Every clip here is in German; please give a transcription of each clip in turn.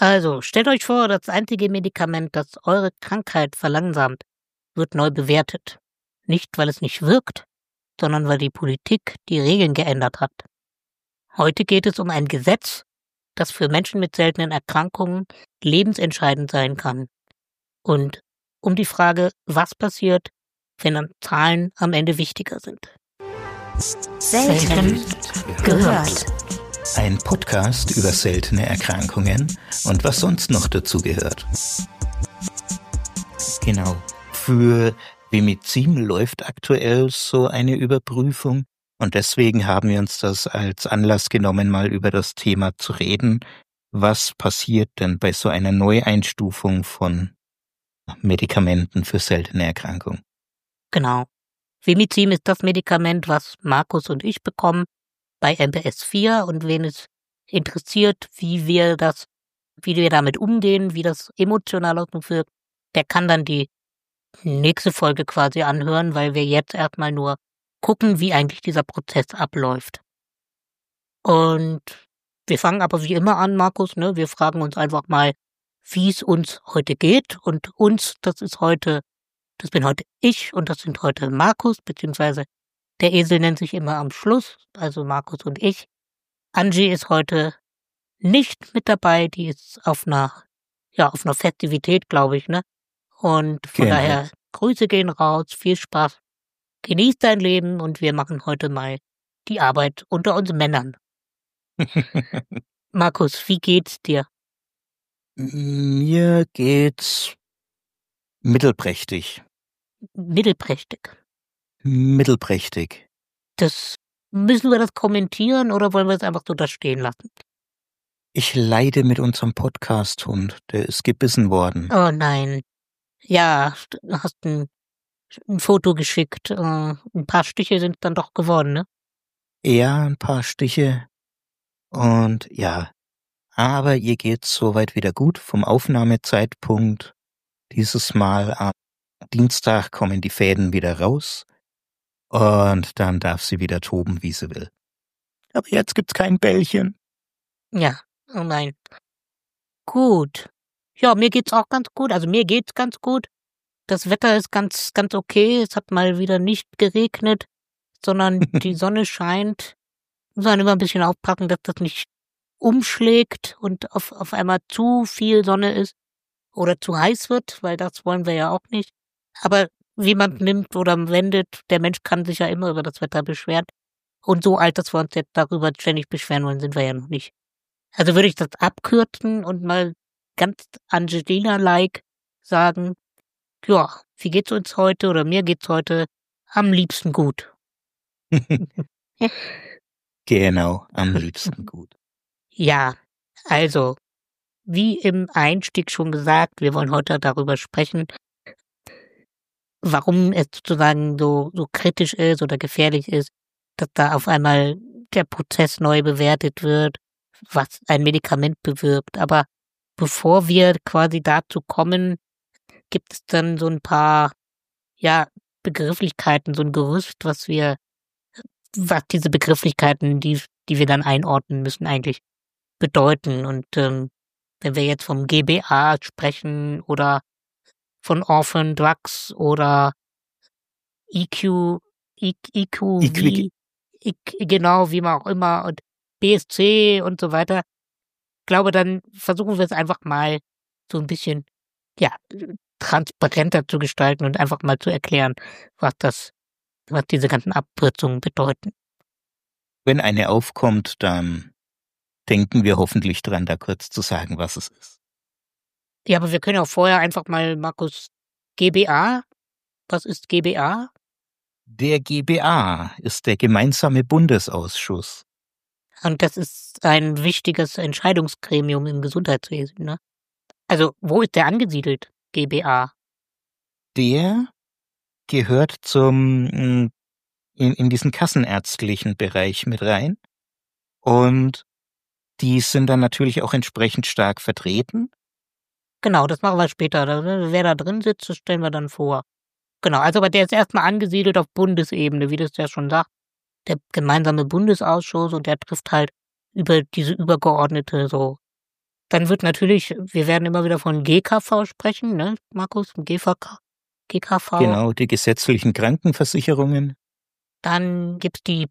Also, stellt euch vor, das einzige Medikament, das eure Krankheit verlangsamt, wird neu bewertet. Nicht, weil es nicht wirkt, sondern weil die Politik die Regeln geändert hat. Heute geht es um ein Gesetz, das für Menschen mit seltenen Erkrankungen lebensentscheidend sein kann. Und um die Frage, was passiert, wenn dann Zahlen am Ende wichtiger sind. Selten gehört. Ein Podcast über seltene Erkrankungen und was sonst noch dazu gehört. Genau. Für Vimizim läuft aktuell so eine Überprüfung und deswegen haben wir uns das als Anlass genommen, mal über das Thema zu reden. Was passiert denn bei so einer Neueinstufung von Medikamenten für seltene Erkrankungen? Genau. Vimizim ist das Medikament, was Markus und ich bekommen bei MPS IV, und wen es interessiert, wie wir damit umgehen, wie das emotional auf uns wirkt, der kann dann die nächste Folge quasi anhören, weil wir jetzt erstmal nur gucken, wie eigentlich dieser Prozess abläuft. Und wir fangen aber wie immer an, Markus, ne? Wir fragen uns einfach mal, wie es uns heute geht, und uns, das bin heute ich und das sind heute Markus, beziehungsweise der Esel nennt sich immer am Schluss, also Markus und ich. Angie ist heute nicht mit dabei, die ist auf einer Festivität, glaube ich, ne? Und von daher, Grüße gehen raus, viel Spaß, genieß dein Leben, und wir machen heute mal die Arbeit unter uns Männern. Markus, wie geht's dir? Mir geht's mittelprächtig. Mittelprächtig. Müssen wir das kommentieren oder wollen wir es einfach so da stehen lassen? Ich leide mit unserem Podcast-Hund, der ist gebissen worden. Oh nein. Ja, du hast ein Foto geschickt. Ein paar Stiche sind dann doch geworden, ne? Ja, ein paar Stiche. Und ja, aber ihr geht's soweit wieder gut. Vom Aufnahmezeitpunkt dieses Mal am Dienstag kommen die Fäden wieder raus. Und dann darf sie wieder toben, wie sie will. Aber jetzt gibt's kein Bällchen. Ja, oh nein. Gut. Ja, mir geht's auch ganz gut. Also mir geht's ganz gut. Das Wetter ist ganz, ganz okay. Es hat mal wieder nicht geregnet, sondern die Sonne scheint. Muss man immer ein bisschen aufpassen, dass das nicht umschlägt und auf einmal zu viel Sonne ist oder zu heiß wird, weil das wollen wir ja auch nicht. Aber wie man nimmt oder wendet, der Mensch kann sich ja immer über das Wetter beschweren. Und so alt, dass wir uns jetzt darüber ständig beschweren wollen, sind wir ja noch nicht. Also würde ich das abkürzen und mal ganz Angelina-like sagen, ja, wie geht's uns heute, oder mir geht's heute am liebsten gut. Genau, am liebsten gut. Ja, also, wie im Einstieg schon gesagt, wir wollen heute darüber sprechen, warum es sozusagen so kritisch ist oder gefährlich ist, dass da auf einmal der Prozess neu bewertet wird, was ein Medikament bewirkt. Aber bevor wir quasi dazu kommen, gibt es dann so ein paar, Begrifflichkeiten, so ein Gerüst, was diese Begrifflichkeiten, die wir dann einordnen müssen, eigentlich bedeuten. Und wenn wir jetzt vom GBA sprechen oder von Orphan Drugs oder EQ, genau, wie man auch immer, und BSC und so weiter. Ich glaube, dann versuchen wir es einfach mal so ein bisschen, transparenter zu gestalten und einfach mal zu erklären, was diese ganzen Abkürzungen bedeuten. Wenn eine aufkommt, dann denken wir hoffentlich dran, da kurz zu sagen, was es ist. Ja, aber wir können auch vorher einfach mal, Markus, GBA. Was ist GBA? Der GBA ist der Gemeinsame Bundesausschuss. Und das ist ein wichtiges Entscheidungsgremium im Gesundheitswesen, ne? Also, wo ist der angesiedelt, GBA? Der gehört in diesen kassenärztlichen Bereich mit rein. Und die sind dann natürlich auch entsprechend stark vertreten. Genau, das machen wir später. Wer da drin sitzt, das stellen wir dann vor. Genau, also aber der ist erstmal angesiedelt auf Bundesebene, wie das ja schon sagt. Der gemeinsame Bundesausschuss, und der trifft halt über diese übergeordnete so Dann wird natürlich, wir werden immer wieder von GKV sprechen, ne, Markus? GKV. Genau, die gesetzlichen Krankenversicherungen. Dann gibt's die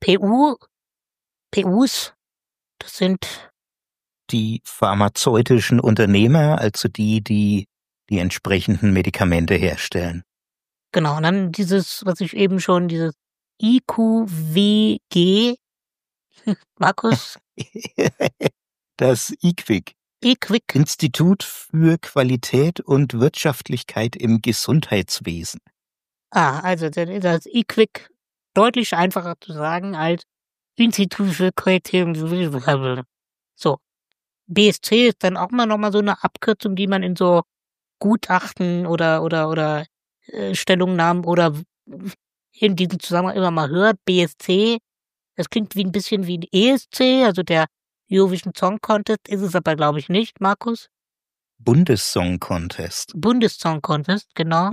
PUs. Das sind, Die pharmazeutischen Unternehmer, also die entsprechenden Medikamente herstellen. genau, und dann dieses, was ich eben schon, dieses IQWG, Markus, Das IQWiG, IQWIC. Institut für Qualität und Wirtschaftlichkeit im Gesundheitswesen. Also das IQWIC deutlich einfacher zu sagen als Institut für Qualität und so. BSC ist dann auch mal nochmal so eine Abkürzung, die man in so Gutachten oder Stellungnahmen oder in diesem Zusammenhang immer mal hört. BSC, das klingt wie ein bisschen wie ein ESC, also der Eurovision Song Contest, ist es aber glaube ich nicht, Markus. Bundessong Contest. Bundessong Contest, genau.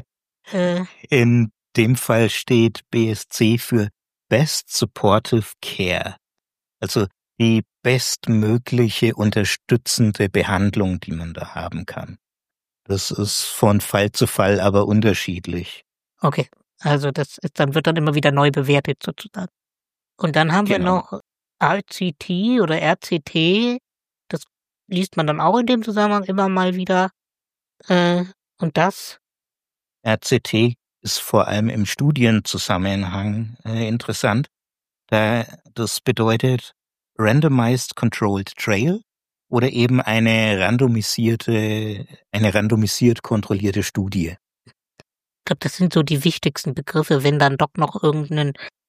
In dem Fall steht BSC für Best Supportive Care. Also die bestmögliche unterstützende Behandlung, die man da haben kann. Das ist von Fall zu Fall aber unterschiedlich. Okay, also das ist dann, wird dann immer wieder neu bewertet sozusagen. Und dann haben wir Genau. noch RCT oder RCT, das liest man dann auch in dem Zusammenhang immer mal wieder. Und das, RCT ist vor allem im Studienzusammenhang interessant. Das bedeutet Randomized Controlled Trial oder eben eine randomisiert kontrollierte Studie. ich glaube, das sind so die wichtigsten Begriffe, wenn dann doch noch irgendeine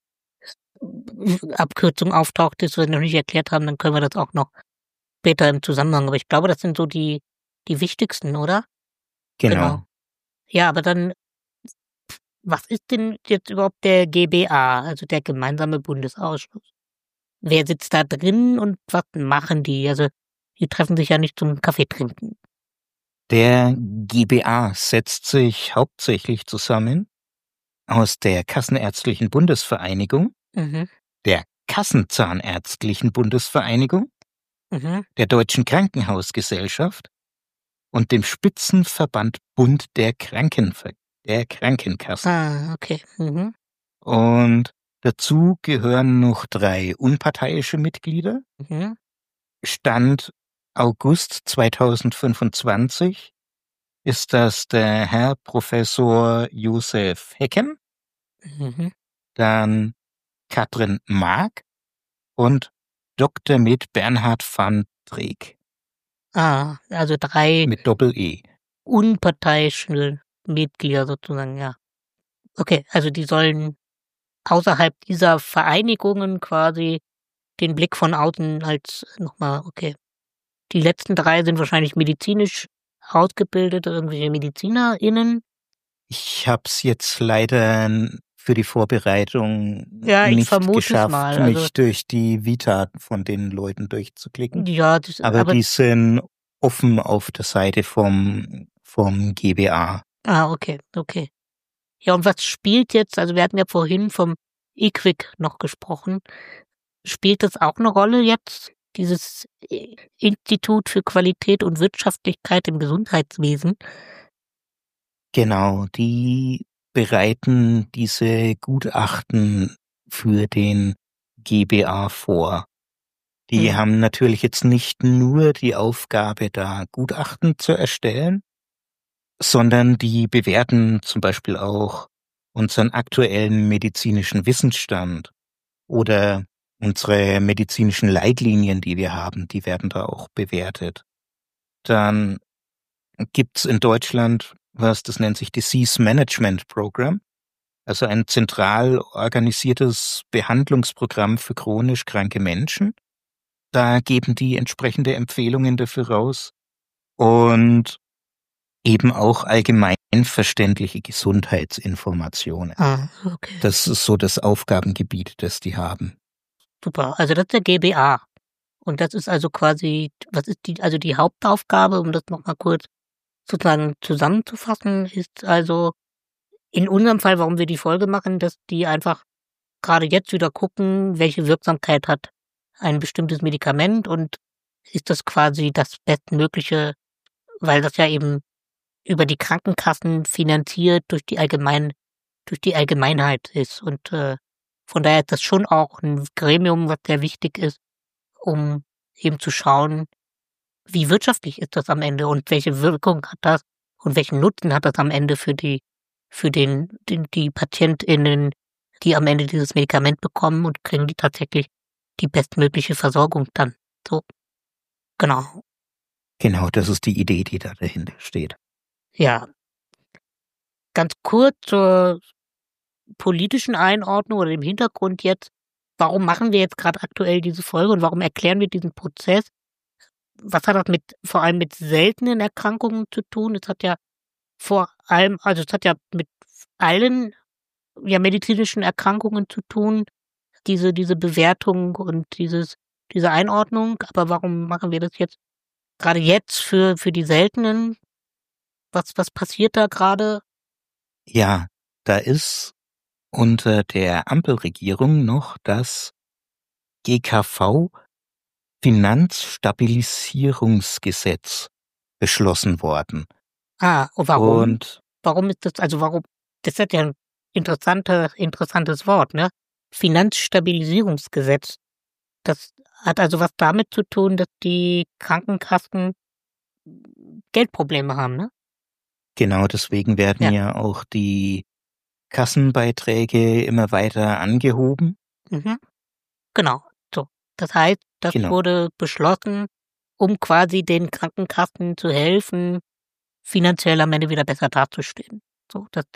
Abkürzung auftaucht, die wir noch nicht erklärt haben, dann können wir das auch noch später im Zusammenhang. Aber ich glaube, das sind so die wichtigsten, oder? Genau. Ja, aber dann, was ist denn jetzt überhaupt der GBA, also der Gemeinsame Bundesausschuss? Wer sitzt da drin und was machen die? Also, die treffen sich ja nicht zum Kaffee trinken. Der GBA setzt sich hauptsächlich zusammen aus der Kassenärztlichen Bundesvereinigung, Mhm, der Kassenzahnärztlichen Bundesvereinigung, der Deutschen Krankenhausgesellschaft und dem Spitzenverband Bund der Krankenkassen. okay. Mhm. Und dazu gehören noch 3 unparteiische Mitglieder. Mhm. Stand August 2025 ist das der Herr Professor Josef Hecken, Mhm. dann Katrin Mark und Dr. med Bernhard van Dreek Also 3 mit Doppel-E. unparteiische Mitglieder sozusagen, ja. Okay, also die sollen außerhalb dieser Vereinigungen quasi den Blick von außen als nochmal, okay. Die letzten 3 sind wahrscheinlich medizinisch ausgebildete, irgendwelche MedizinerInnen. Ich hab's jetzt leider für die Vorbereitung Ja, ich nicht vermute es geschafft, mal, also- mich durch die Vita von den Leuten durchzuklicken. Ja, Aber die sind offen auf der Seite vom GBA. okay. Ja, und was spielt jetzt, also wir hatten ja vorhin vom IQWiC noch gesprochen, spielt das auch eine Rolle jetzt, dieses Institut für Qualität und Wirtschaftlichkeit im Gesundheitswesen? Genau, die bereiten diese Gutachten für den GBA vor. Die haben natürlich jetzt nicht nur die Aufgabe, da Gutachten zu erstellen, sondern die bewerten zum Beispiel auch unseren aktuellen medizinischen Wissensstand oder unsere medizinischen Leitlinien, die wir haben, die werden da auch bewertet. Dann gibt's in Deutschland das nennt sich Disease Management Program, also ein zentral organisiertes Behandlungsprogramm für chronisch kranke Menschen. Da geben die entsprechende Empfehlungen dafür raus und eben auch allgemein verständliche Gesundheitsinformationen. Okay. Das ist so das Aufgabengebiet, das die haben. Super, also das ist der GBA. Und das ist also quasi, was ist die Hauptaufgabe, um das nochmal kurz sozusagen zusammenzufassen, ist also in unserem Fall, warum wir die Folge machen, dass die einfach gerade jetzt wieder gucken, welche Wirksamkeit hat ein bestimmtes Medikament und ist das quasi das Bestmögliche, weil das ja eben über die Krankenkassen finanziert durch die Allgemeinheit ist. Und von daher ist das schon auch ein Gremium, was sehr wichtig ist, um eben zu schauen, wie wirtschaftlich ist das am Ende und welche Wirkung hat das und welchen Nutzen hat das am Ende für die PatientInnen, die am Ende dieses Medikament bekommen, und kriegen die tatsächlich die bestmögliche Versorgung dann. So, genau. Genau, das ist die Idee, die da dahinter steht. Ja. Ganz kurz zur politischen Einordnung oder dem Hintergrund jetzt. Warum machen wir jetzt gerade aktuell diese Folge und warum erklären wir diesen Prozess? Was hat das vor allem mit seltenen Erkrankungen zu tun? Es hat ja mit allen medizinischen Erkrankungen zu tun, diese Bewertung und diese Einordnung. Aber warum machen wir das jetzt gerade jetzt für die seltenen? Was passiert da gerade? Ja, da ist unter der Ampelregierung noch das GKV Finanzstabilisierungsgesetz beschlossen worden. Und warum? Und Warum ist das, das ist ja ein interessantes Wort, ne? Finanzstabilisierungsgesetz. Das hat also was damit zu tun, dass die Krankenkassen Geldprobleme haben, ne? genau deswegen werden ja auch die Kassenbeiträge immer weiter angehoben. Mhm. Genau. So. Das heißt, das wurde beschlossen, um quasi den Krankenkassen zu helfen, finanziell am Ende wieder besser dazustehen. So, das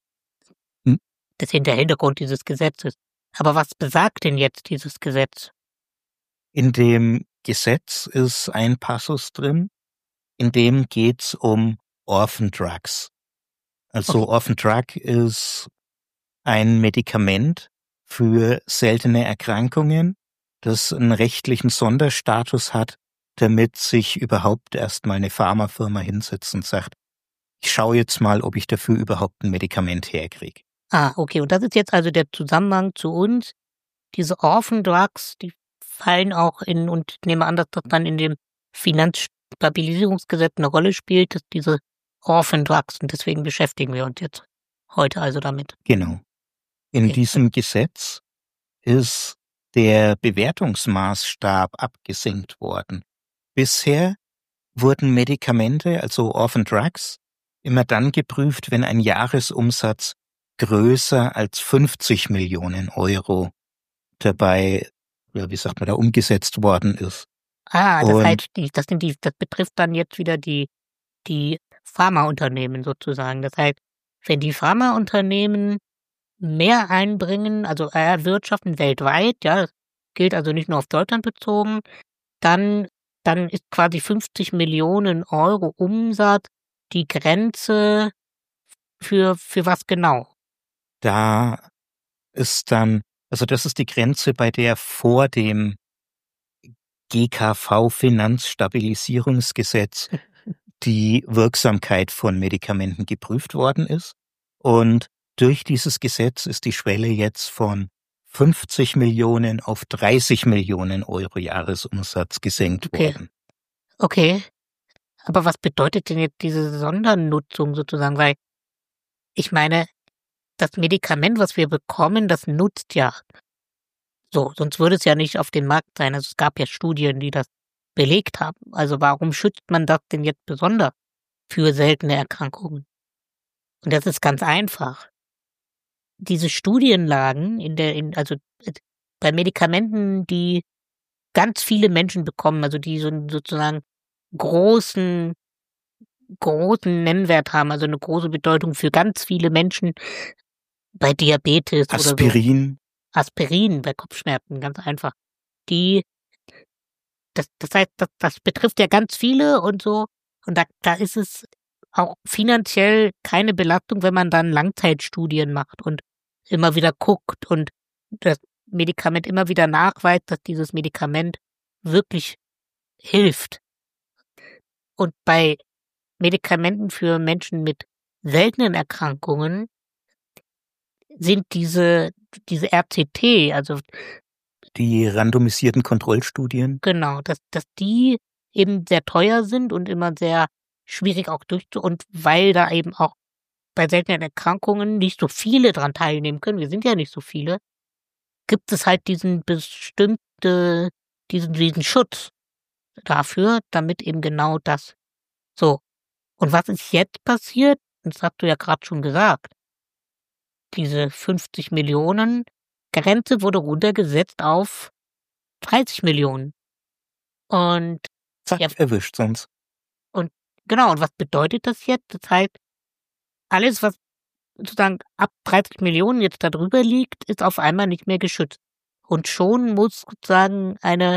ist der Hintergrund dieses Gesetzes. Aber was besagt denn jetzt dieses Gesetz? In dem Gesetz ist ein Passus drin, in dem geht's um Orphan Drugs. Also Orphan Drug ist ein Medikament für seltene Erkrankungen, das einen rechtlichen Sonderstatus hat, damit sich überhaupt erstmal eine Pharmafirma hinsetzt und sagt, ich schaue jetzt mal, ob ich dafür überhaupt ein Medikament herkriege. Okay. Und das ist jetzt also der Zusammenhang zu uns. Diese Orphan Drugs, die fallen auch und ich nehme an, dass das dann in dem Finanzstabilisierungsgesetz eine Rolle spielt, dass diese Orphan Drugs, und deswegen beschäftigen wir uns jetzt heute also damit. Genau. In diesem Gesetz ist der Bewertungsmaßstab abgesenkt worden. Bisher wurden Medikamente, also Orphan Drugs, immer dann geprüft, wenn ein Jahresumsatz größer als 50 Millionen Euro dabei, umgesetzt worden ist. Das heißt, das betrifft dann jetzt wieder die Pharmaunternehmen sozusagen. Das heißt, wenn die Pharmaunternehmen mehr einbringen, also erwirtschaften weltweit, ja, das gilt also nicht nur auf Deutschland bezogen, dann ist quasi 50 Millionen Euro Umsatz die Grenze für was genau? Da ist dann, also das ist die Grenze, bei der vor dem GKV Finanzstabilisierungsgesetz die Wirksamkeit von Medikamenten geprüft worden ist. Und durch dieses Gesetz ist die Schwelle jetzt von 50 Millionen auf 30 Millionen Euro Jahresumsatz gesenkt worden. Okay. Aber was bedeutet denn jetzt diese Sondernutzung sozusagen? Weil ich meine, das Medikament, was wir bekommen, das nutzt ja. So, sonst würde es ja nicht auf dem Markt sein. Also es gab ja Studien, die das belegt haben. Also warum schützt man das denn jetzt besonders für seltene Erkrankungen? Und das ist ganz einfach. Diese Studienlagen bei Medikamenten, die ganz viele Menschen bekommen, also die so sozusagen großen Nennwert haben, also eine große Bedeutung für ganz viele Menschen, bei Diabetes Aspirin. oder so. Aspirin bei Kopfschmerzen, ganz einfach. Das heißt, das betrifft ja ganz viele und so. Und da ist es auch finanziell keine Belastung, wenn man dann Langzeitstudien macht und immer wieder guckt und das Medikament immer wieder nachweist, dass dieses Medikament wirklich hilft. Und bei Medikamenten für Menschen mit seltenen Erkrankungen sind diese RCT, also Die randomisierten Kontrollstudien. Genau, dass die eben sehr teuer sind und immer sehr schwierig auch und weil da eben auch bei seltenen Erkrankungen nicht so viele dran teilnehmen können, wir sind ja nicht so viele, gibt es halt diesen Schutz dafür, damit eben genau das so. Und was ist jetzt passiert? Das hast du ja gerade schon gesagt. Diese 50 Millionen Grenze wurde runtergesetzt auf 30 Millionen. Und Zack, ja, erwischt sonst. und genau, und was bedeutet das jetzt? Das heißt, alles, was sozusagen ab 30 Millionen jetzt da drüber liegt, ist auf einmal nicht mehr geschützt. Und schon muss sozusagen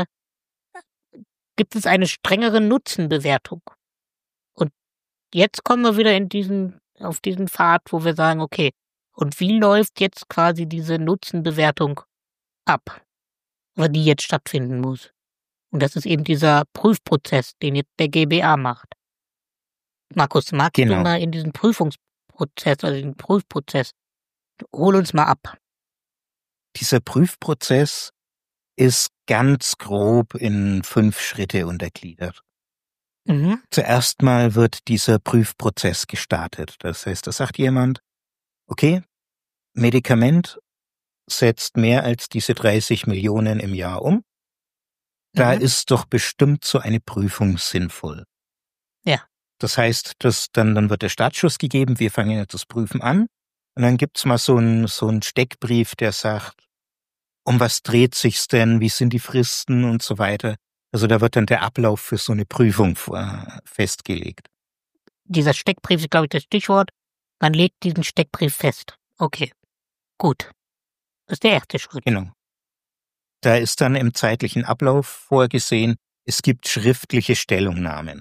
gibt es eine strengere Nutzenbewertung. Und jetzt kommen wir wieder auf diesen Pfad, wo wir sagen, okay, und wie läuft jetzt quasi diese Nutzenbewertung ab, weil die jetzt stattfinden muss? Und das ist eben dieser Prüfprozess, den jetzt der GBA macht. Markus, magst du mal in diesen Prüfungsprozess, also den Prüfprozess, hol uns mal ab. Dieser Prüfprozess ist ganz grob in 5 Schritte untergliedert. Mhm. Zuerst mal wird dieser Prüfprozess gestartet. Das heißt, da sagt jemand, okay, Medikament setzt mehr als diese 30 Millionen im Jahr um. Da ist doch bestimmt so eine Prüfung sinnvoll. Ja. Das heißt, dann wird der Startschuss gegeben, wir fangen jetzt das Prüfen an. Und dann gibt's mal so einen Steckbrief, der sagt, um was dreht sich's denn, wie sind die Fristen und so weiter. Also da wird dann der Ablauf für so eine Prüfung festgelegt. Dieser Steckbrief ist, glaube ich, das Stichwort. Man legt diesen Steckbrief fest. Okay, gut. Das ist der erste Schritt. Genau. Da ist dann im zeitlichen Ablauf vorgesehen, es gibt schriftliche Stellungnahmen.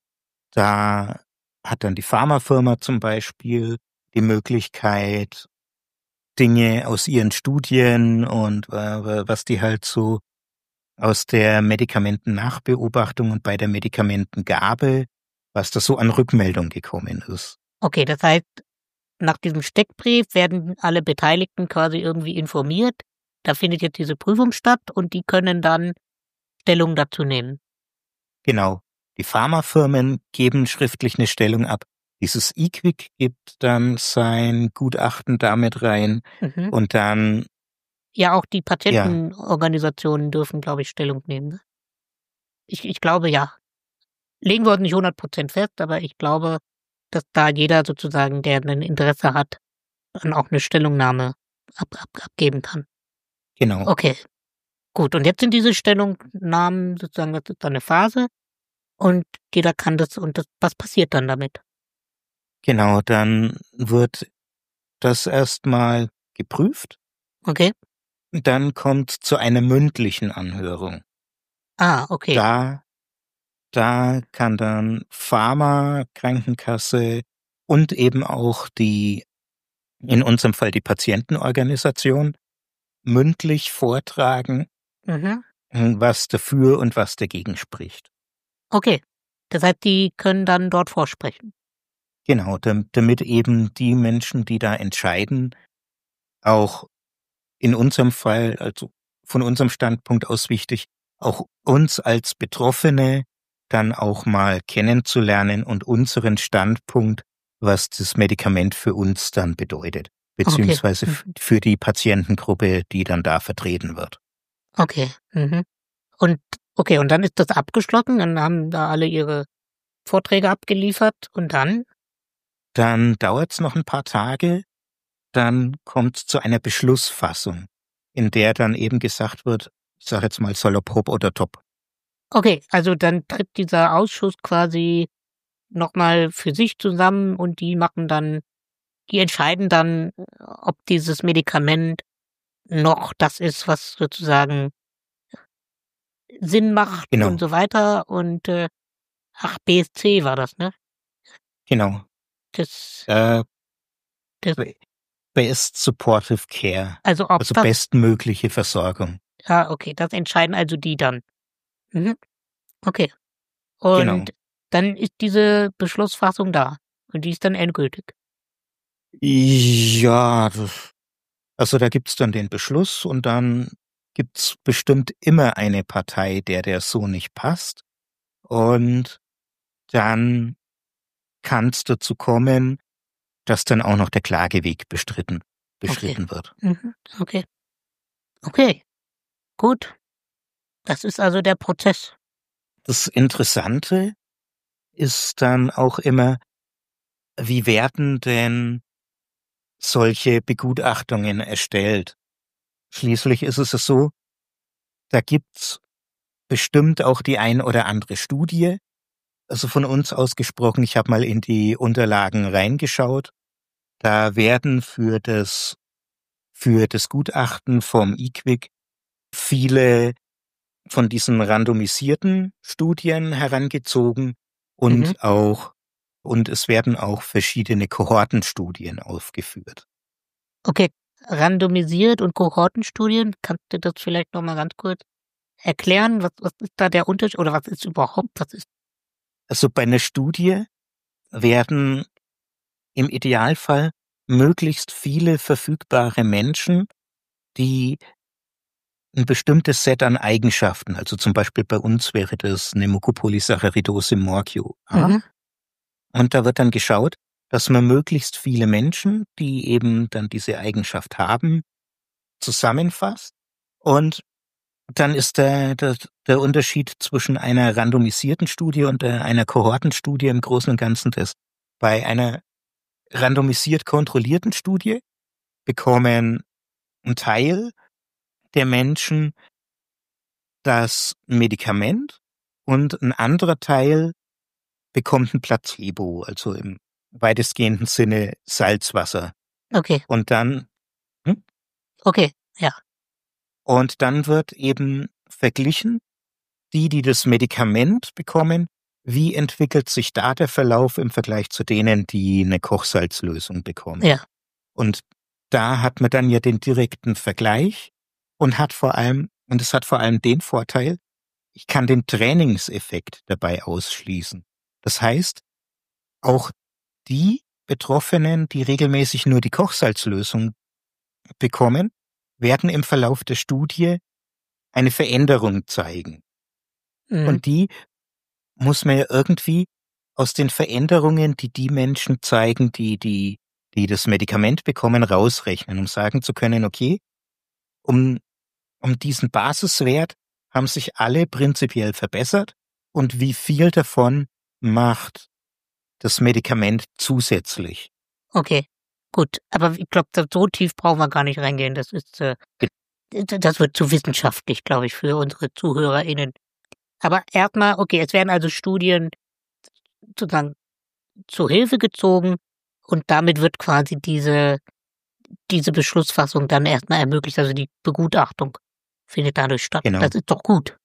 Da hat dann die Pharmafirma zum Beispiel die Möglichkeit, Dinge aus ihren Studien und was die halt so aus der Medikamentennachbeobachtung und bei der Medikamentengabe, was da so an Rückmeldung gekommen ist. Okay, das heißt, nach diesem Steckbrief werden alle Beteiligten quasi irgendwie informiert. Da findet jetzt diese Prüfung statt und die können dann Stellung dazu nehmen. Genau. Die Pharmafirmen geben schriftlich eine Stellung ab. Dieses IQWiC gibt dann sein Gutachten damit rein und dann... Ja, auch die Patientenorganisationen dürfen, glaube ich, Stellung nehmen. Ne? Ich glaube, ja. Legen wir uns nicht 100% fest, aber ich glaube, dass da jeder sozusagen, der ein Interesse hat, dann auch eine Stellungnahme abgeben kann. Genau. Okay, gut. Und jetzt sind diese Stellungnahmen sozusagen, das ist dann eine Phase und jeder kann was passiert dann damit? Genau, dann wird das erstmal geprüft. Okay. Dann kommt zu einer mündlichen Anhörung. Ah, okay. Da kann dann Pharma, Krankenkasse und eben auch in unserem Fall die Patientenorganisation, mündlich vortragen, was dafür und was dagegen spricht. Okay, das heißt, die können dann dort vorsprechen. Genau, damit eben die Menschen, die da entscheiden, auch in unserem Fall, also von unserem Standpunkt aus wichtig, auch uns als Betroffene dann auch mal kennenzulernen und unseren Standpunkt, was das Medikament für uns dann bedeutet, beziehungsweise für die Patientengruppe, die dann da vertreten wird. Okay. Und dann ist das abgeschlossen, dann haben da alle ihre Vorträge abgeliefert und dann? Dann dauert's noch ein paar Tage, dann kommt's zu einer Beschlussfassung, in der dann eben gesagt wird, ich sage jetzt mal salopp hopp oder top. Okay, also dann tritt dieser Ausschuss quasi nochmal für sich zusammen und die entscheiden dann, ob dieses Medikament noch das ist, was sozusagen Sinn macht und so weiter und BSC war das, ne? Genau. Das Best Supportive Care. Also bestmögliche Versorgung. Ja, okay, das entscheiden also die dann. Okay. Und dann ist diese Beschlussfassung da und die ist dann endgültig. Ja, also da gibt's dann den Beschluss und dann gibt's bestimmt immer eine Partei, der so nicht passt. Und dann kann es dazu kommen, dass dann auch noch der Klageweg bestritten wird. Okay. Okay, gut. Das ist also der Prozess. Das Interessante ist dann auch immer, wie werden denn solche Begutachtungen erstellt? Schließlich ist es so, da gibt's bestimmt auch die ein oder andere Studie. Also von uns ausgesprochen, ich habe mal in die Unterlagen reingeschaut. Da werden für das Gutachten vom IQWiG viele von diesen randomisierten Studien herangezogen und es werden auch verschiedene Kohortenstudien aufgeführt. Okay, randomisiert und Kohortenstudien, kannst du das vielleicht nochmal ganz kurz erklären? Was ist da der Unterschied oder was ist überhaupt? Also bei einer Studie werden im Idealfall möglichst viele verfügbare Menschen, die ein bestimmtes Set an Eigenschaften, also zum Beispiel bei uns wäre das eine Mucopolysaccharidose Morchio A. Und da wird dann geschaut, dass man möglichst viele Menschen, die eben dann diese Eigenschaft haben, zusammenfasst. Und dann ist der Unterschied zwischen einer randomisierten Studie und einer Kohortenstudie im Großen und Ganzen das. Bei einer randomisiert kontrollierten Studie bekommen ein Teil der Menschen das Medikament und ein anderer Teil bekommt ein Placebo, also im weitestgehenden Sinne Salzwasser. Okay. Und dann Okay, ja. Und dann wird eben verglichen, die das Medikament bekommen, wie entwickelt sich da der Verlauf im Vergleich zu denen, die eine Kochsalzlösung bekommen. Ja. Und da hat man dann ja den direkten Vergleich und es hat vor allem den Vorteil, ich kann den Trainingseffekt dabei ausschließen. Das heißt, auch die Betroffenen, die regelmäßig nur die Kochsalzlösung bekommen, werden im Verlauf der Studie eine Veränderung zeigen. Und die muss man ja irgendwie aus den Veränderungen, die Menschen zeigen, die das Medikament bekommen, rausrechnen, um sagen zu können, okay, um diesen Basiswert haben sich alle prinzipiell verbessert und wie viel davon macht das Medikament zusätzlich. Okay, gut. Aber ich glaube, so tief brauchen wir gar nicht reingehen. Das wird zu wissenschaftlich, glaube ich, für unsere ZuhörerInnen. Aber erstmal, okay, es werden also Studien sozusagen zur Hilfe gezogen und damit wird quasi diese Beschlussfassung dann erstmal ermöglicht, also die Begutachtung findet dadurch statt. Genau. Das ist doch gut.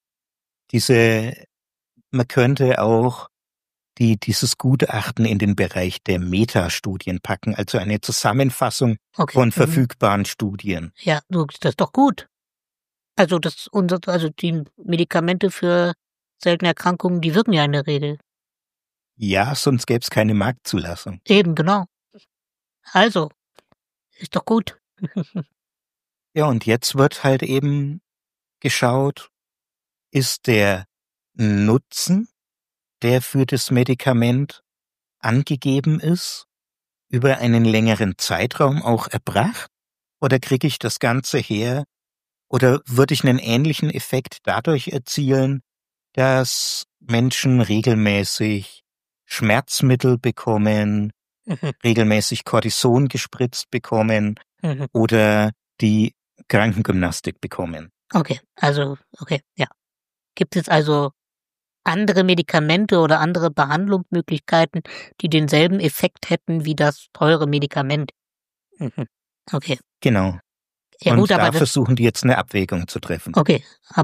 Man könnte auch dieses Gutachten in den Bereich der Metastudien packen, also eine Zusammenfassung von verfügbaren Studien. Ja, das ist doch gut. Also die Medikamente für seltene Erkrankungen, die wirken ja in der Regel. Ja, sonst gäbe es keine Marktzulassung. Eben, genau. Also, ist doch gut. Ja, und jetzt wird halt eben geschaut, ist der Nutzen, der für das Medikament angegeben ist, über einen längeren Zeitraum auch erbracht? Oder kriege ich das Ganze her? Oder würde ich einen ähnlichen Effekt dadurch erzielen, dass Menschen regelmäßig Schmerzmittel bekommen, regelmäßig Cortison gespritzt bekommen oder die Krankengymnastik bekommen? Okay, ja. Gibt es also andere Medikamente oder andere Behandlungsmöglichkeiten, die denselben Effekt hätten wie das teure Medikament? Okay. Genau. Ja, und gut, da versuchen die jetzt eine Abwägung zu treffen. Okay,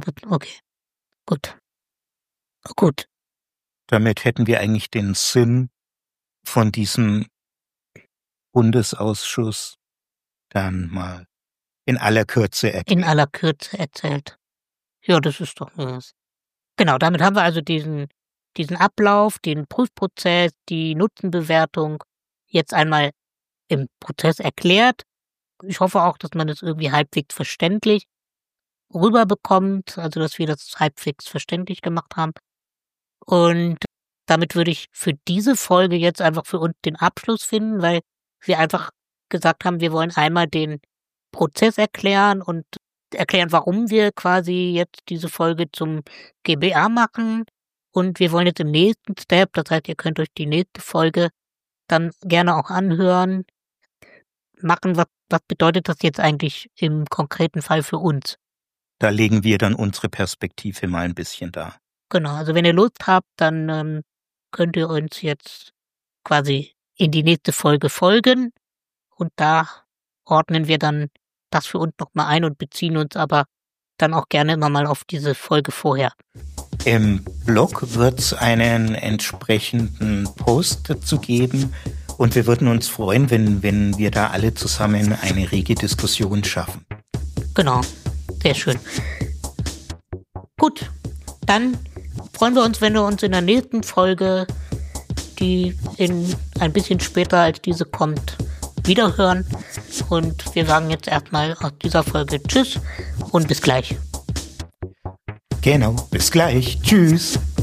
Gut. Damit hätten wir eigentlich den Sinn von diesem Bundesausschuss dann mal in aller Kürze erzählt. Ja, das ist doch was. Genau, damit haben wir also diesen Ablauf, den Prüfprozess, die Nutzenbewertung jetzt einmal im Prozess erklärt. Ich hoffe auch, dass man das irgendwie halbwegs verständlich rüberbekommt, also dass wir das halbwegs verständlich gemacht haben. Und damit würde ich für diese Folge jetzt einfach für uns den Abschluss finden, weil wir einfach gesagt haben, wir wollen einmal den Prozess erklären und erklären, warum wir quasi jetzt diese Folge zum GBA machen. Und wir wollen jetzt im nächsten Step, das heißt, ihr könnt euch die nächste Folge dann gerne auch anhören, machen, was bedeutet das jetzt eigentlich im konkreten Fall für uns? Da legen wir dann unsere Perspektive mal ein bisschen dar. Genau, also wenn ihr Lust habt, dann könnt ihr uns jetzt quasi in die nächste Folge folgen und da ordnen wir dann das für uns nochmal ein und beziehen uns aber dann auch gerne immer mal auf diese Folge vorher. Im Blog wird es einen entsprechenden Post dazu geben und wir würden uns freuen, wenn wir da alle zusammen eine rege Diskussion schaffen. Genau, sehr schön. Gut, dann freuen wir uns, wenn wir uns in der nächsten Folge, die in ein bisschen später als diese kommt, wiederhören. Und wir sagen jetzt erstmal aus dieser Folge Tschüss und bis gleich. Genau, bis gleich. Tschüss.